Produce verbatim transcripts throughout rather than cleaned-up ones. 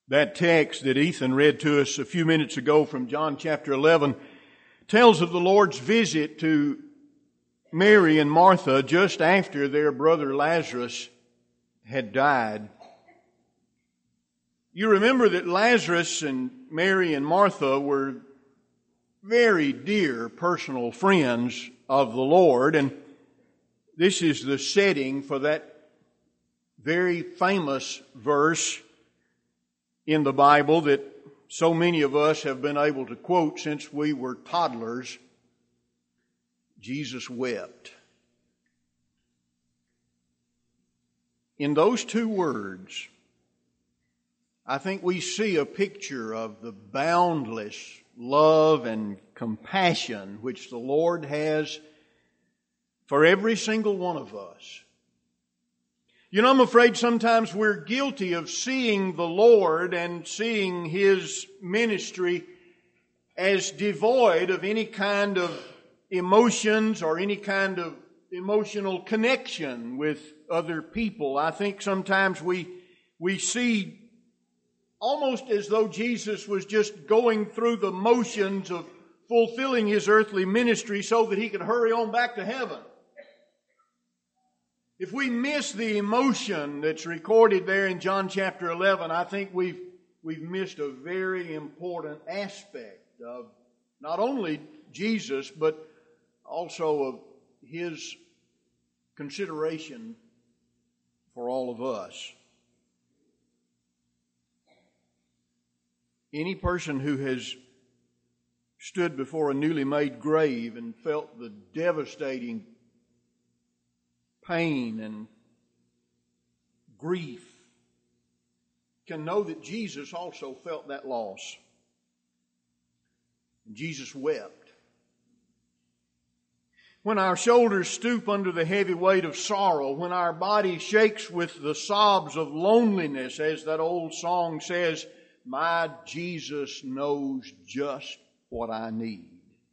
That text that Ethan read to us a few minutes ago from John chapter eleven tells of the Lord's visit to Mary and Martha just after their brother Lazarus had died. You remember that Lazarus and Mary and Martha were very dear personal friends of the Lord, and this is the setting for that very famous verse in the Bible that so many of us have been able to quote since we were toddlers. Jesus wept. In those two words, I think we see a picture of the boundless love and compassion which the Lord has for every single one of us. You know, I'm afraid sometimes we're guilty of seeing the Lord and seeing His ministry as devoid of any kind of emotions or any kind of emotional connection with other people. I think sometimes we we see almost as though Jesus was just going through the motions of fulfilling His earthly ministry so that He could hurry on back to heaven. If we miss the emotion that's recorded there in John chapter eleven, I think we've we've missed a very important aspect of not only Jesus, but also of His consideration for all of us. Any person who has stood before a newly made grave and felt the devastating pain and grief can know that Jesus also felt that loss. Jesus wept. When our shoulders stoop under the heavy weight of sorrow, when our body shakes with the sobs of loneliness, as that old song says, my Jesus knows just what I need,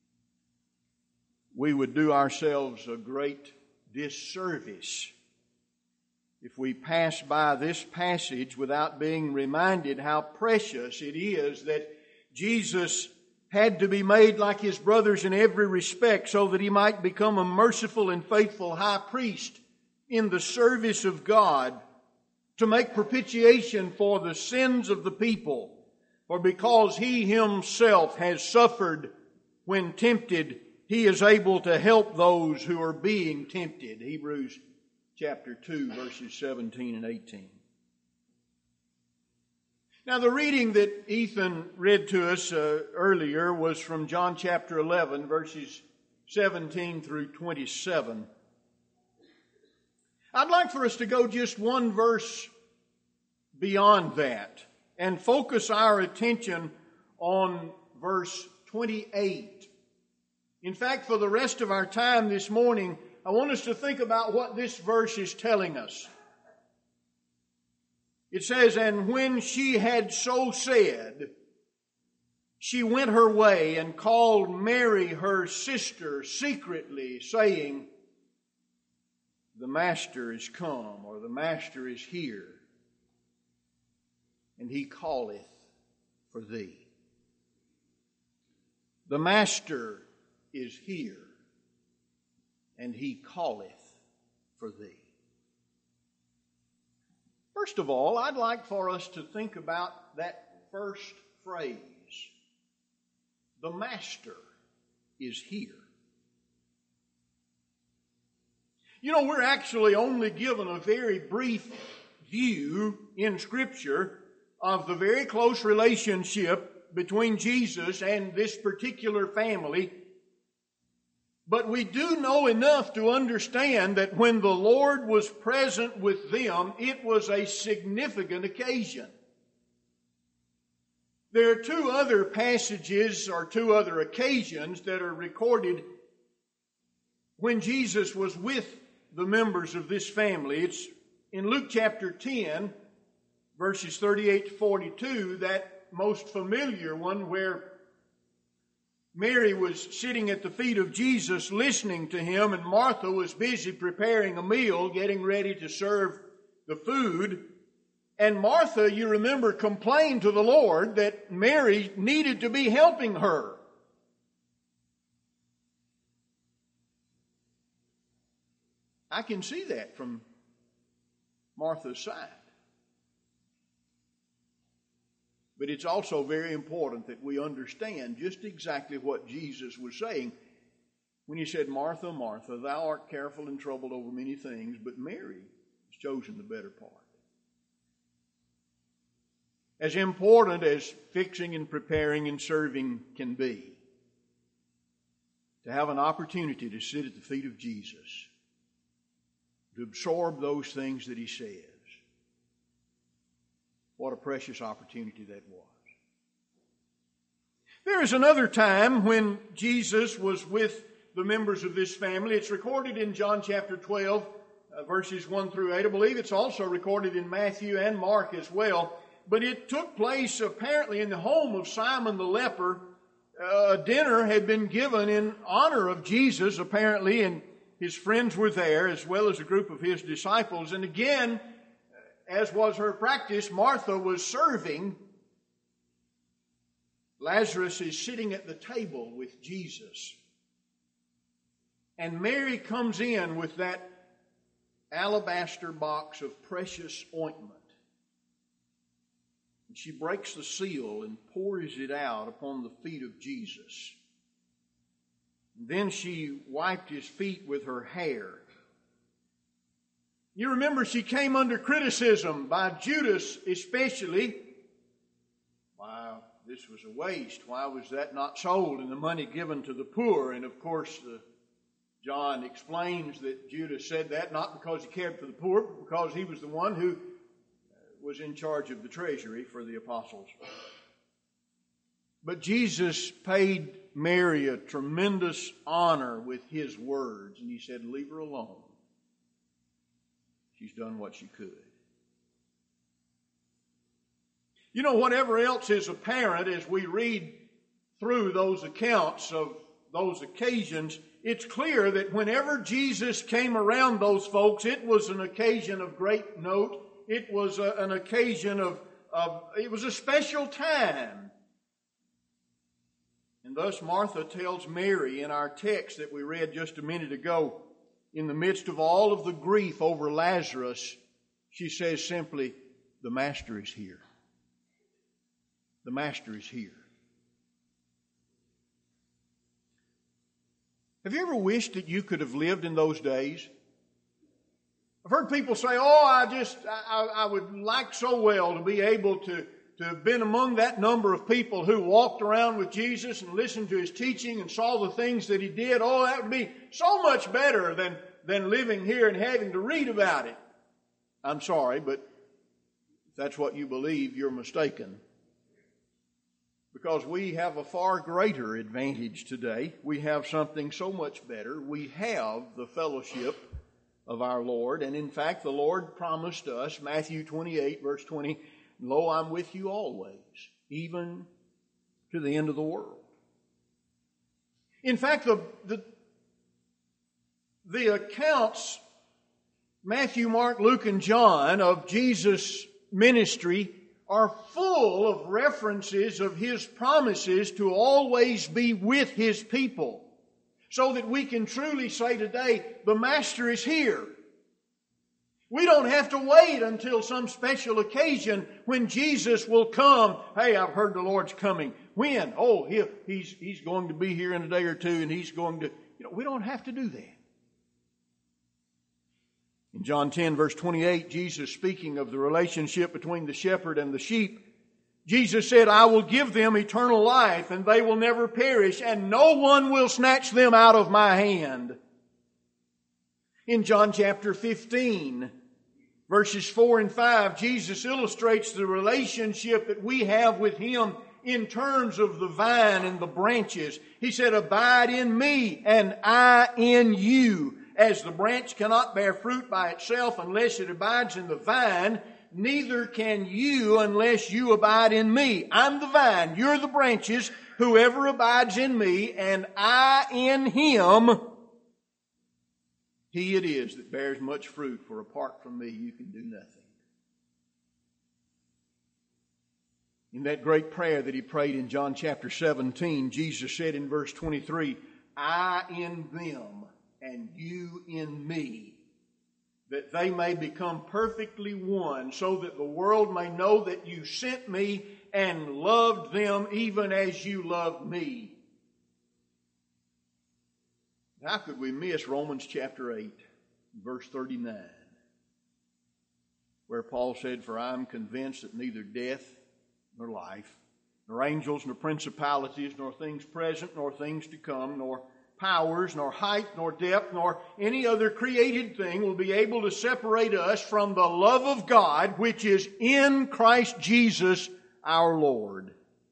we would do ourselves a great disservice if we pass by this passage without being reminded how precious it is that Jesus had to be made like His brothers in every respect so that He might become a merciful and faithful high priest in the service of God to make propitiation for the sins of the people. For because He Himself has suffered when tempted, He is able to help those who are being tempted. Hebrews chapter two, verses seventeen and eighteen. Now, the reading that Ethan read to us uh, earlier was from John chapter eleven, verses seventeen through twenty-seven. I'd like for us to go just one verse beyond that and focus our attention on verse twenty-eight. In fact, for the rest of our time this morning, I want us to think about what this verse is telling us. It says, and when she had so said, she went her way and called Mary her sister secretly, saying, the Master is come, or the Master is here, and He calleth for thee. The Master is here, and He calleth for thee. First of all, I'd like for us to think about that first phrase. The Master is here. You know, we're actually only given a very brief view in Scripture of the very close relationship between Jesus and this particular family. But we do know enough to understand that when the Lord was present with them, it was a significant occasion. There are two other passages or two other occasions that are recorded when Jesus was with the members of this family. It's in Luke chapter ten, verses thirty-eight to forty-two, that most familiar one where Mary was sitting at the feet of Jesus listening to Him, and Martha was busy preparing a meal, getting ready to serve the food. And Martha, you remember, complained to the Lord that Mary needed to be helping her. I can see that from Martha's side. But it's also very important that we understand just exactly what Jesus was saying when he said, Martha, Martha, thou art careful and troubled over many things, but Mary has chosen the better part. As important as fixing and preparing and serving can be, to have an opportunity to sit at the feet of Jesus, to absorb those things that he says, what a precious opportunity that was. There is another time when Jesus was with the members of this family. It's recorded in John chapter twelve, uh, verses one through eight. I believe it's also recorded in Matthew and Mark as well. But it took place apparently in the home of Simon the leper. Uh, a dinner had been given in honor of Jesus, apparently, and his friends were there, as well as a group of his disciples. And again, as was her practice, Martha was serving. Lazarus is sitting at the table with Jesus. And Mary comes in with that alabaster box of precious ointment. And she breaks the seal and pours it out upon the feet of Jesus. And then she wiped his feet with her hair. You remember she came under criticism by Judas especially. Wow, this was a waste. Why was that not sold and the money given to the poor? And of course, uh, John explains that Judas said that not because he cared for the poor, but because he was the one who was in charge of the treasury for the apostles. But Jesus paid Mary a tremendous honor with his words, and he said, leave her alone. She's done what she could. You know, whatever else is apparent as we read through those accounts of those occasions, it's clear that whenever Jesus came around those folks, it was an occasion of great note. It was a, an occasion of, of, it was a special time. And thus Martha tells Mary in our text that we read just a minute ago, in the midst of all of the grief over Lazarus, she says simply, the Master is here. The Master is here. Have you ever wished that you could have lived in those days? I've heard people say, oh, I just, I, I would like so well to be able to, to have been among that number of people who walked around with Jesus and listened to his teaching and saw the things that he did. Oh, that would be so much better than, than living here and having to read about it. I'm sorry, but if that's what you believe, you're mistaken. Because we have a far greater advantage today. We have something so much better. We have the fellowship of our Lord. And in fact, the Lord promised us, Matthew twenty-eight, verse twenty, lo, I'm with you always, even to the end of the world. In fact, the, the, the accounts, Matthew, Mark, Luke, and John, of Jesus' ministry are full of references of his promises to always be with his people. So that we can truly say today, the Master is here. We don't have to wait until some special occasion when Jesus will come. Hey, I've heard the Lord's coming. When? Oh, he, he's, he's going to be here in a day or two and he's going to... You know, we don't have to do that. In John ten, verse twenty-eight, Jesus speaking of the relationship between the shepherd and the sheep, Jesus said, I will give them eternal life, and they will never perish, and no one will snatch them out of my hand. In John chapter fifteen, verses four and five, Jesus illustrates the relationship that we have with him in terms of the vine and the branches. He said, abide in me, and I in you. As the branch cannot bear fruit by itself unless it abides in the vine, neither can you unless you abide in me. I'm the vine, you're the branches. Whoever abides in me and I in him, he it is that bears much fruit, for apart from me you can do nothing. In that great prayer that he prayed in John chapter seventeen, Jesus said in verse twenty-three, I in them and you in me, that they may become perfectly one, so that the world may know that you sent me and loved them even as you loved me. How could we miss Romans chapter eight, verse thirty-nine, where Paul said, For I am convinced that neither death nor life, nor angels, nor principalities, nor things present, nor things to come, nor powers, nor height, nor depth, nor any other created thing will be able to separate us from the love of God which is in Christ Jesus our Lord.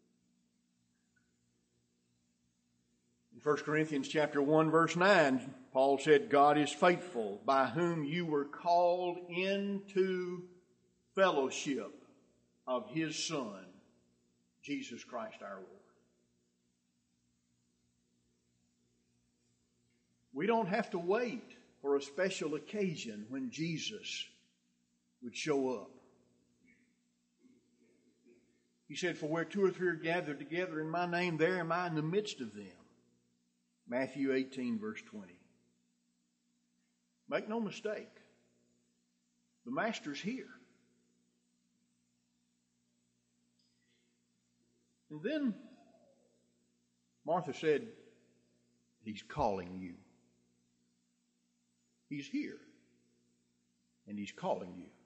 In First Corinthians chapter one, verse nine, Paul said, God is faithful, by whom you were called into fellowship of His Son, Jesus Christ our Lord. We don't have to wait for a special occasion when Jesus would show up. He said, For where two or three are gathered together in my name, there am I in the midst of them. Matthew eighteen, verse twenty. Make no mistake, the Master's here. And then Martha said, He's calling you. He's here. And He's calling you.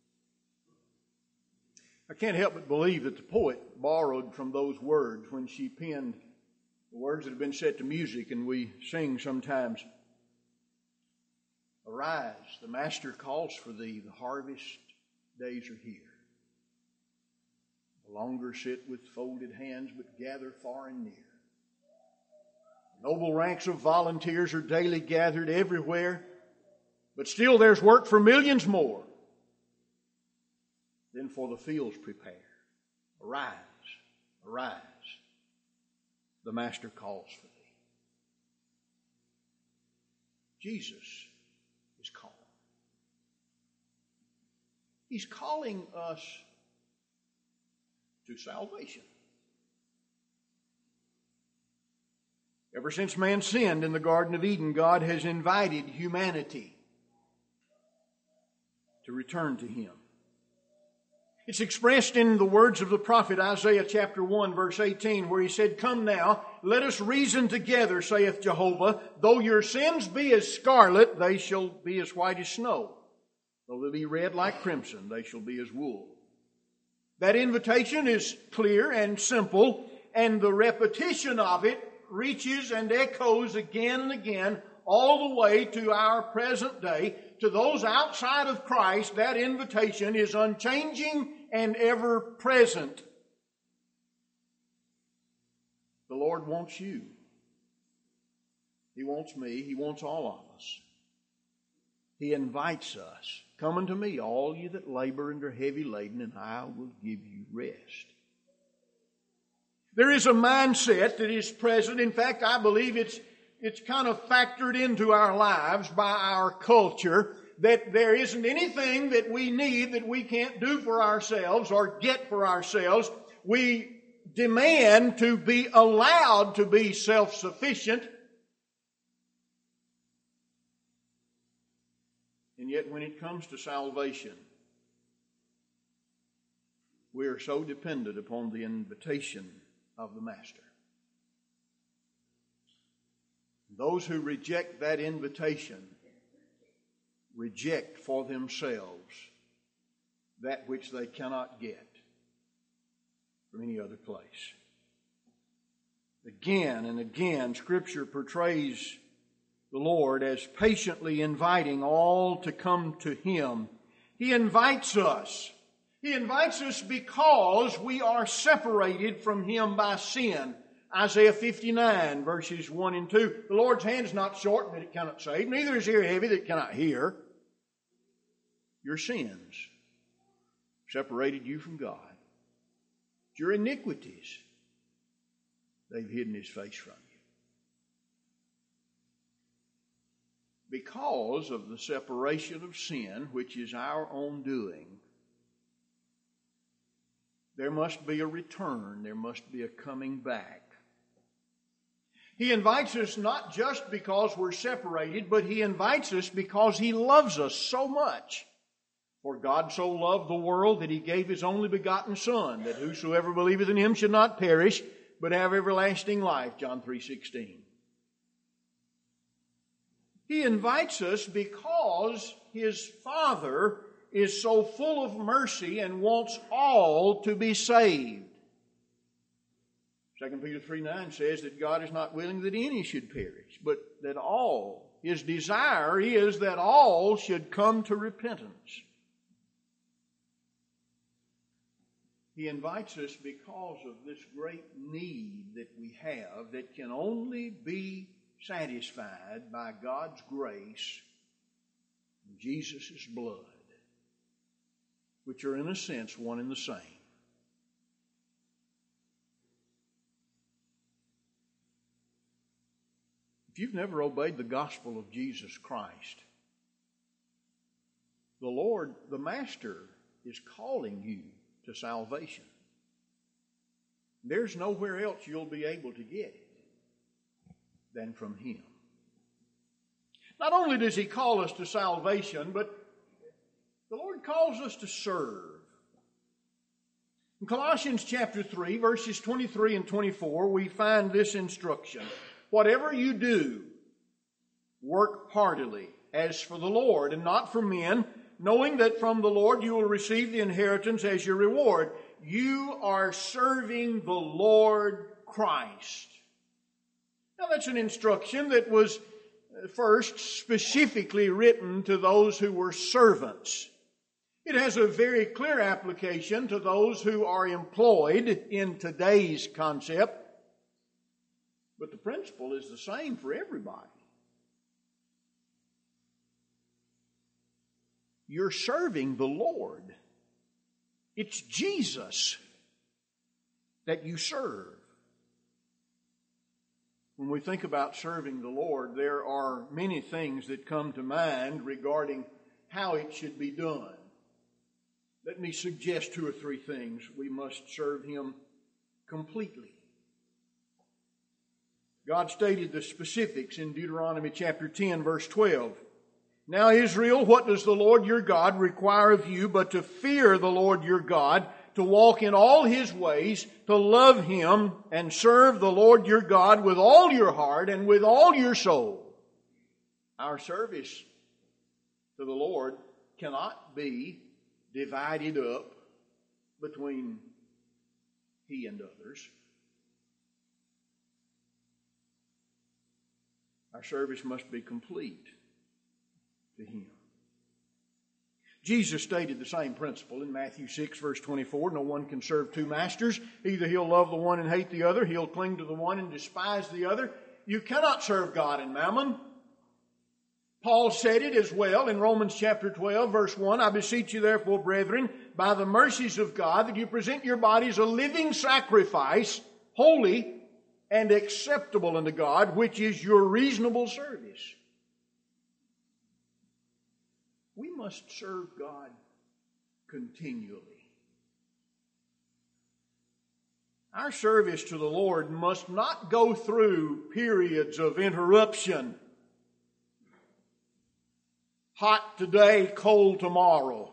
I can't help but believe that the poet borrowed from those words when she penned the words that have been set to music, and we sing sometimes. Arise, the Master calls for thee, the harvest days are here. No longer sit with folded hands, but gather far and near. Noble ranks of volunteers are daily gathered everywhere, but still there's work for millions more. Then for the fields prepare. Arise, arise. The Master calls for thee. Jesus is calling. He's calling us to salvation. Ever since man sinned in the Garden of Eden, God has invited humanity to return to Him. It's expressed in the words of the prophet Isaiah chapter one, verse eighteen, where he said, Come now, let us reason together, saith Jehovah. Though your sins be as scarlet, they shall be as white as snow. Though they be red like crimson, they shall be as wool. That invitation is clear and simple, and the repetition of it reaches and echoes again and again all the way to our present day. To those outside of Christ, that invitation is unchanging and ever present. The Lord wants you. He wants me. He wants all of us. He invites us. Come unto me, all you that labor and are heavy laden, and I will give you rest. There is a mindset that is present. In fact, I believe it's It's kind of factored into our lives by our culture that there isn't anything that we need that we can't do for ourselves or get for ourselves. We demand to be allowed to be self-sufficient. And yet when it comes to salvation, we are so dependent upon the invitation of the Master. Those who reject that invitation reject for themselves that which they cannot get from any other place. Again and again, Scripture portrays the Lord as patiently inviting all to come to Him. He invites us. He invites us because we are separated from Him by sin. Isaiah fifty-nine, verses one and two. The Lord's hand is not short that it cannot save, neither is ear heavy that it cannot hear. Your sins separated you from God. Your iniquities, they've hidden His face from you. Because of the separation of sin, which is our own doing, there must be a return. There must be a coming back. He invites us not just because we're separated, but He invites us because He loves us so much. For God so loved the world that He gave His only begotten Son, that whosoever believeth in Him should not perish, but have everlasting life, John three sixteen. He invites us because His Father is so full of mercy and wants all to be saved. Second Peter three nine says that God is not willing that any should perish, but that all. His desire is that all should come to repentance. He invites us because of this great need that we have that can only be satisfied by God's grace and Jesus' blood, which are in a sense one and the same. If you've never obeyed the gospel of Jesus Christ, the Lord, the Master, is calling you to salvation. There's nowhere else you'll be able to get it than from Him. Not only does He call us to salvation, but the Lord calls us to serve. In Colossians chapter three, verses twenty-three and twenty-four, we find this instruction. Whatever you do, work heartily, as for the Lord and not for men, knowing that from the Lord you will receive the inheritance as your reward. You are serving the Lord Christ. Now that's an instruction that was first specifically written to those who were servants. It has a very clear application to those who are employed in today's concept. But the principle is the same for everybody. You're serving the Lord. It's Jesus that you serve. When we think about serving the Lord, there are many things that come to mind regarding how it should be done. Let me suggest two or three things. We must serve Him completely. God stated the specifics in Deuteronomy chapter ten, verse twelve. Now, Israel, what does the Lord your God require of you but to fear the Lord your God, to walk in all His ways, to love Him and serve the Lord your God with all your heart and with all your soul? Our service to the Lord cannot be divided up between He and others. Our service must be complete to Him. Jesus stated the same principle in Matthew six, verse twenty-four. No one can serve two masters. Either he'll love the one and hate the other. He'll cling to the one and despise the other. You cannot serve God and mammon. Paul said it as well in Romans chapter twelve, verse one. I beseech you therefore, brethren, by the mercies of God, that you present your bodies a living sacrifice, holy and acceptable unto God, which is your reasonable service. We must serve God continually. Our service to the Lord must not go through periods of interruption. Hot today, cold tomorrow.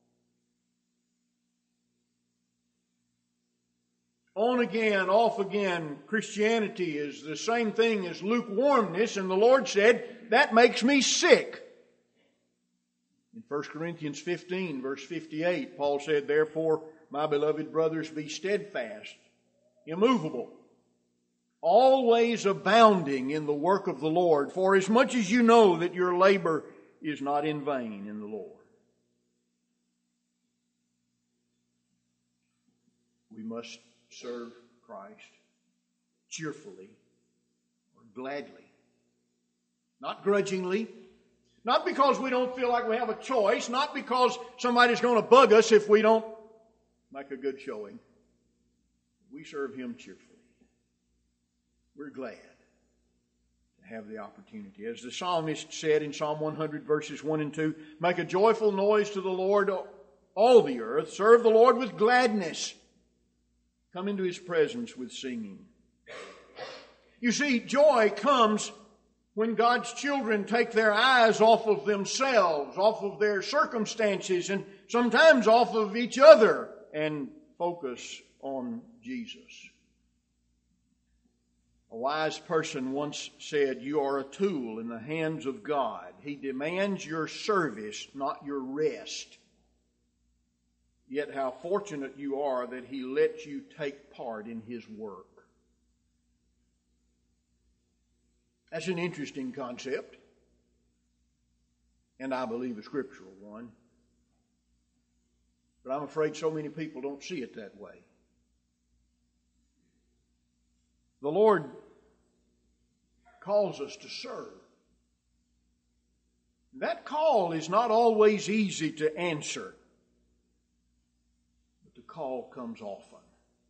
On again, off again. Christianity is the same thing as lukewarmness, and the Lord said, that makes me sick. In First Corinthians fifteen, verse fifty-eight, Paul said, therefore, my beloved brothers, be steadfast, immovable, always abounding in the work of the Lord, for as much as you know that your labor is not in vain in the Lord. We must serve Christ cheerfully or gladly, not grudgingly, not because we don't feel like we have a choice, not because somebody's going to bug us if we don't make a good showing. We serve Him cheerfully. We're glad to have the opportunity. As the psalmist said in Psalm one hundred, verses one and two, make a joyful noise to the Lord, all the earth. Serve the Lord with gladness. Come into His presence with singing. You see, joy comes when God's children take their eyes off of themselves, off of their circumstances, and sometimes off of each other, and focus on Jesus. A wise person once said, "You are a tool in the hands of God. He demands your service, not your rest. Yet how fortunate you are that He lets you take part in His work." That's an interesting concept, and I believe a scriptural one. But I'm afraid so many people don't see it that way. The Lord calls us to serve. That call is not always easy to answer, but the call comes often.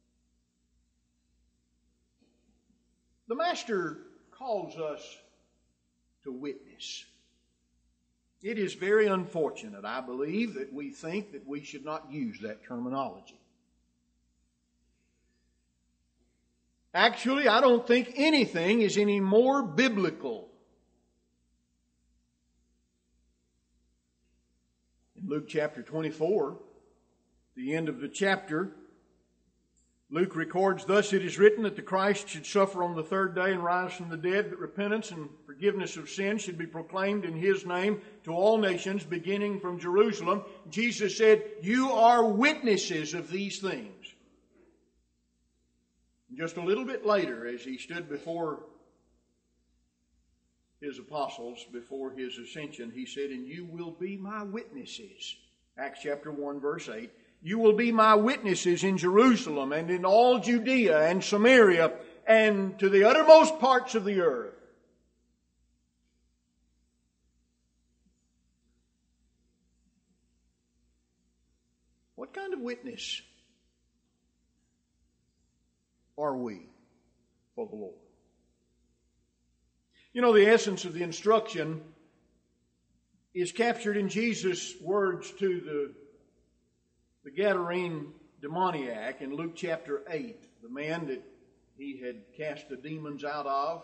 The Master calls us to witness. It is very unfortunate, I believe, that we think that we should not use that terminology. Actually, I don't think anything is any more biblical. In Luke chapter twenty-four, the end of the chapter, Luke records, "Thus it is written that the Christ should suffer on the third day and rise from the dead, that repentance and forgiveness of sin should be proclaimed in His name to all nations, beginning from Jerusalem." Jesus said, "You are witnesses of these things." Just a little bit later, as He stood before His apostles, before His ascension, He said, "And you will be my witnesses." Acts chapter one, verse eight. "You will be my witnesses in Jerusalem and in all Judea and Samaria and to the uttermost parts of the earth." What kind of witness are we for the Lord? You know, the essence of the instruction is captured in Jesus' words to the, the Gadarene demoniac in Luke chapter eight, the man that He had cast the demons out of.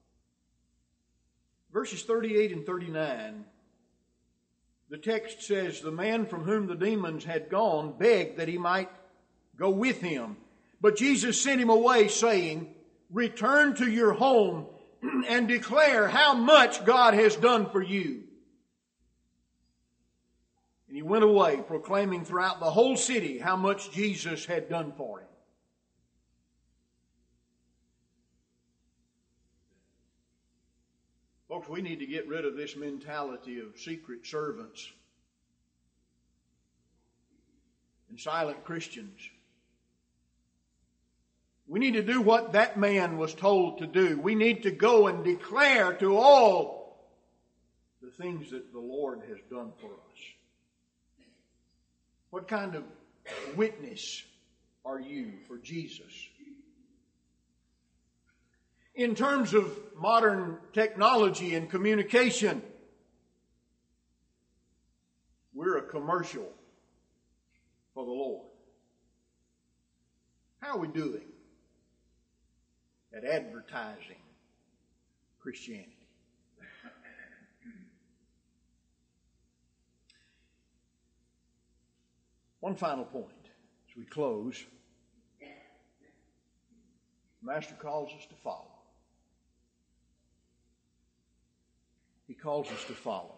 Verses thirty-eight and thirty-nine, the text says, "The man from whom the demons had gone begged that he might go with him. But Jesus sent him away, saying, 'Return to your home and declare how much God has done for you.' And he went away, proclaiming throughout the whole city how much Jesus had done for him." Folks, we need to get rid of this mentality of secret servants and silent Christians. We need to do what that man was told to do. We need to go and declare to all the things that the Lord has done for us. What kind of witness are you for Jesus? In terms of modern technology and communication, we're a commercial for the Lord. How are we doing at advertising Christianity? One final point as we close. The Master calls us to follow. He calls us to follow.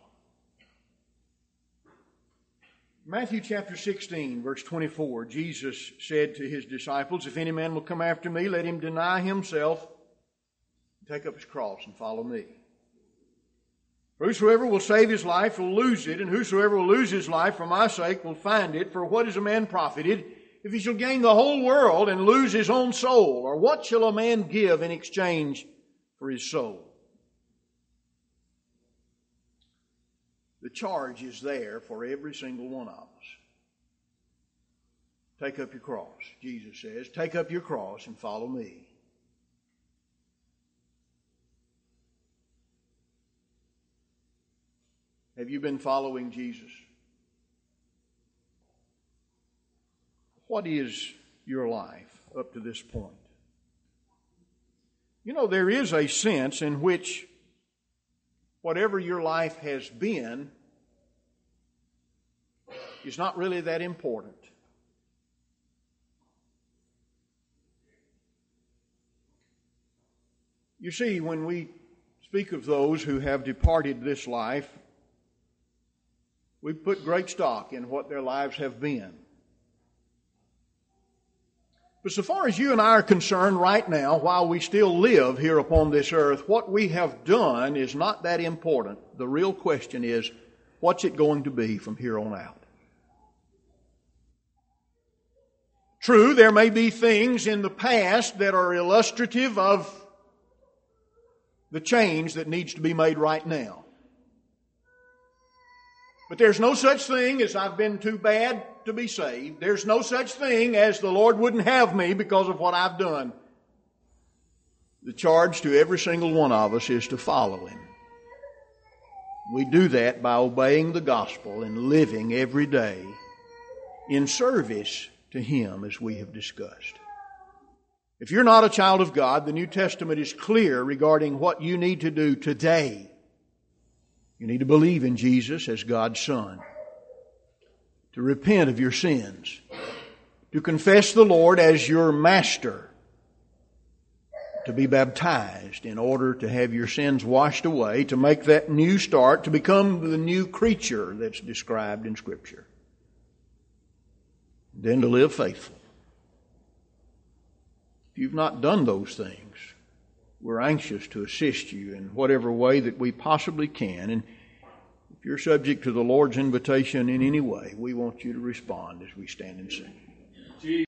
Matthew chapter sixteen, verse twenty-four, Jesus said to His disciples, "If any man will come after me, let him deny himself, take up his cross, and follow me. For whosoever will save his life will lose it, and whosoever will lose his life for my sake will find it. For what is a man profited if he shall gain the whole world and lose his own soul? Or what shall a man give in exchange for his soul?" The charge is there for every single one of us. Take up your cross, Jesus says. Take up your cross and follow me. Have you been following Jesus? What is your life up to this point. You know, there is a sense in which whatever your life has been is not really that important. You see, when we speak of those who have departed this life, we put great stock in what their lives have been. But so far as you and I are concerned right now, while we still live here upon this earth, what we have done is not that important. The real question is, what's it going to be from here on out? True, there may be things in the past that are illustrative of the change that needs to be made right now. But there's no such thing as I've been too bad to be saved. There's no such thing as the Lord wouldn't have me because of what I've done. The charge to every single one of us is to follow Him. We do that by obeying the gospel and living every day in service to Him, as we have discussed. If you're not a child of God, the New Testament is clear regarding what you need to do today. You need to believe in Jesus as God's Son, to repent of your sins, to confess the Lord as your Master, to be baptized in order to have your sins washed away, to make that new start, to become the new creature that's described in Scripture. Then to live faithful. If you've not done those things, we're anxious to assist you in whatever way that we possibly can. And if you're subject to the Lord's invitation in any way, we want you to respond as we stand and sing.